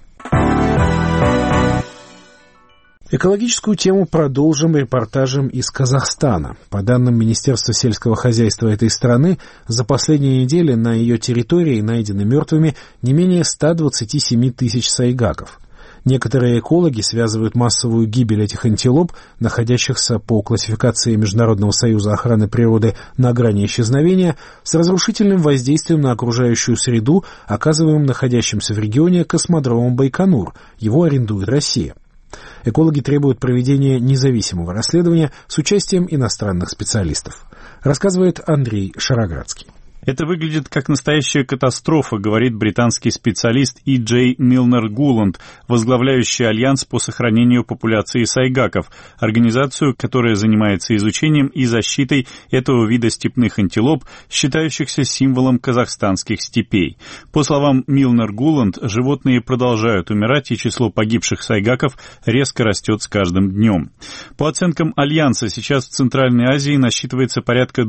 Экологическую тему продолжим репортажем из Казахстана. По данным Министерства сельского хозяйства этой страны, за последние недели на ее территории найдены мертвыми не менее 127 тысяч сайгаков. Некоторые экологи связывают массовую гибель этих антилоп, находящихся по классификации Международного союза охраны природы на грани исчезновения, с разрушительным воздействием на окружающую среду, оказываемым находящимся в регионе космодромом Байконур. Его арендует Россия. Экологи требуют проведения независимого расследования с участием иностранных специалистов. Рассказывает Андрей Шароградский. Это выглядит как настоящая катастрофа, говорит британский специалист И.Джей Милнер-Гуланд, возглавляющий Альянс по сохранению популяции сайгаков, организацию, которая занимается изучением и защитой этого вида степных антилоп, считающихся символом казахстанских степей. По словам Милнер-Гуланд, животные продолжают умирать, и число погибших сайгаков резко растет с каждым днем. По оценкам Альянса, сейчас в Центральной Азии насчитывается порядка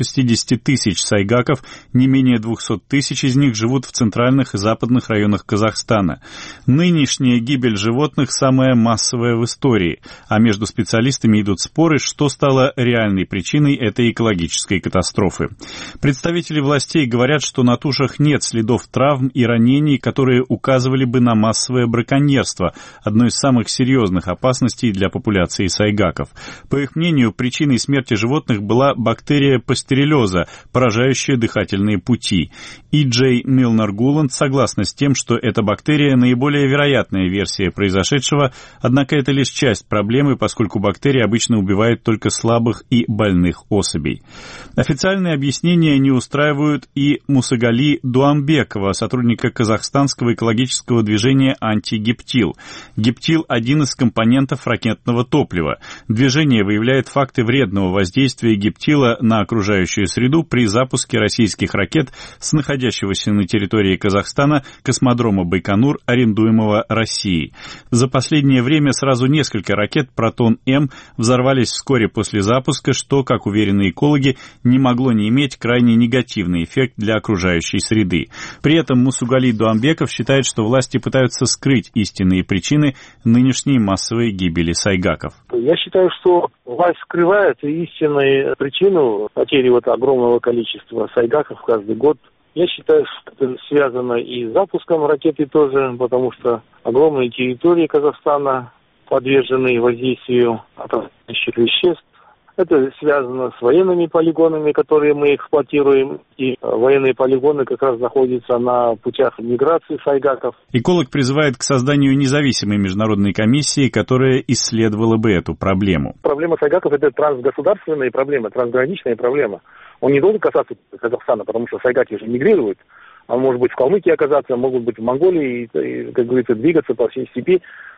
260 тысяч сайгаков, не менее 200 тысяч из них живут в центральных и западных районах Казахстана. Нынешняя гибель животных самая массовая в истории, а между специалистами идут споры, что стало реальной причиной этой экологической катастрофы. Представители властей говорят, что на тушах нет следов травм и ранений, которые указывали бы на массовое браконьерство, одно из самых серьезных опасностей для популяции сайгаков. По их мнению, причиной смерти животных была бактерия пастереллеза, поражающая дыхательные пути. И.Джей Милнер-Гуланд согласна с тем, что эта бактерия наиболее вероятная версия произошедшего, однако это лишь часть проблемы, поскольку бактерия обычно убивает только слабых и больных особей. Официальные объяснения не устраивают и Мусагали Дуамбекова, сотрудника казахстанского экологического движения «Антигептил». Гептил – один из компонентов ракетного топлива. Движение выявляет факты вредного воздействия гептила на окружающую среду при запуске российских ракет с находящегося на территории Казахстана космодрома Байконур, арендуемого Россией. За последнее время сразу несколько ракет «Протон-М» взорвались вскоре после запуска, что, как уверены экологи, не могло не иметь крайне негативный эффект для окружающей среды. При этом Мусагали Дуамбеков считает, что власти пытаются скрыть истинные причины нынешней массовой гибели сайгаков. Я считаю, что власть скрывает истинную причину потери огромного количества сайгаков каждый год. Я считаю, что это связано и с запуском ракеты тоже, потому что огромные территории Казахстана подвержены воздействию отравляющих веществ. Это связано с военными полигонами, которые мы эксплуатируем, и военные полигоны как раз находятся на путях миграции сайгаков. Эколог призывает к созданию независимой международной комиссии, которая исследовала бы эту проблему. Проблема сайгаков – это трансгосударственная проблема, трансграничная проблема. Он не должен касаться Казахстана, потому что сайгаки уже мигрируют. Он может быть в Калмыкии оказаться, могут быть в Монголии, и, как говорится, двигаться по всей степи.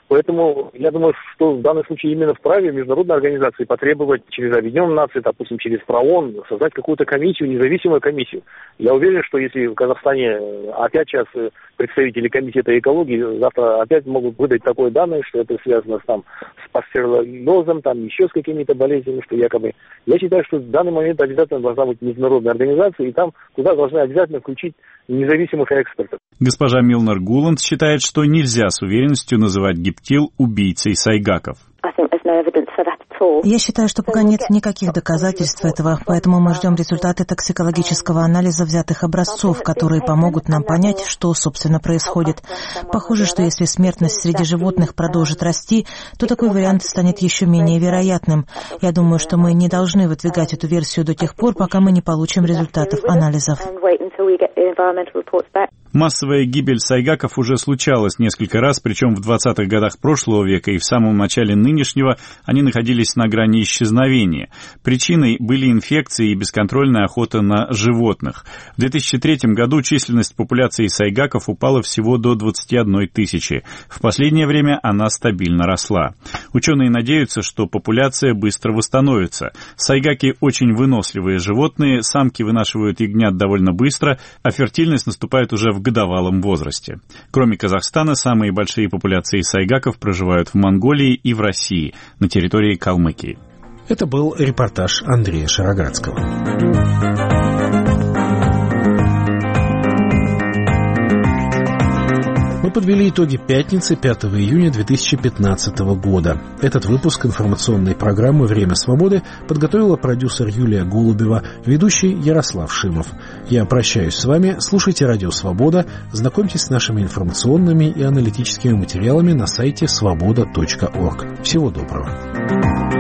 Поэтому я думаю, что в данном случае именно вправе международной организации потребовать через Объединенные Нации, допустим, через ПРООН, создать какую-то комиссию, независимую комиссию. Я уверен, что если в Казахстане опять сейчас представители комитета экологии завтра опять могут выдать такое данное, что это связано с пастереллезом, там еще с какими-то болезнями, что якобы. Я считаю, что в данный момент обязательно должна быть международная организация, и там туда должны обязательно включить независимых экспертов. Госпожа Милнер-Гуланд считает, что нельзя с уверенностью называть гептил убийцей сайгаков. Я считаю, что пока нет никаких доказательств этого, поэтому мы ждем результаты токсикологического анализа взятых образцов, которые помогут нам понять, что, собственно, происходит. Похоже, что если смертность среди животных продолжит расти, то такой вариант станет еще менее вероятным. Я думаю, что мы не должны выдвигать эту версию до тех пор, пока мы не получим результатов анализов. Массовая гибель сайгаков уже случалась несколько раз, причем в 20-х годах прошлого века и в самом начале нынешнего они находились на грани исчезновения. Причиной были инфекции и бесконтрольная охота на животных. В 2003 году численность популяции сайгаков упала всего до 21 тысячи. В последнее время она стабильно росла. Ученые надеются, что популяция быстро восстановится. Сайгаки очень выносливые животные, самки вынашивают ягнят довольно быстро, а фертильность наступает уже в годовалом возрасте. Кроме Казахстана, самые большие популяции сайгаков проживают в Монголии и в России, на территории Калмыкии. Это был репортаж Андрея Шароградского. Мы подвели итоги пятницы, 5 июня 2015 года. Этот выпуск информационной программы «Время свободы» подготовила продюсер Юлия Голубева, ведущий Ярослав Шимов. Я прощаюсь с вами, слушайте «Радио Свобода», знакомьтесь с нашими информационными и аналитическими материалами на сайте svoboda.org. Всего доброго.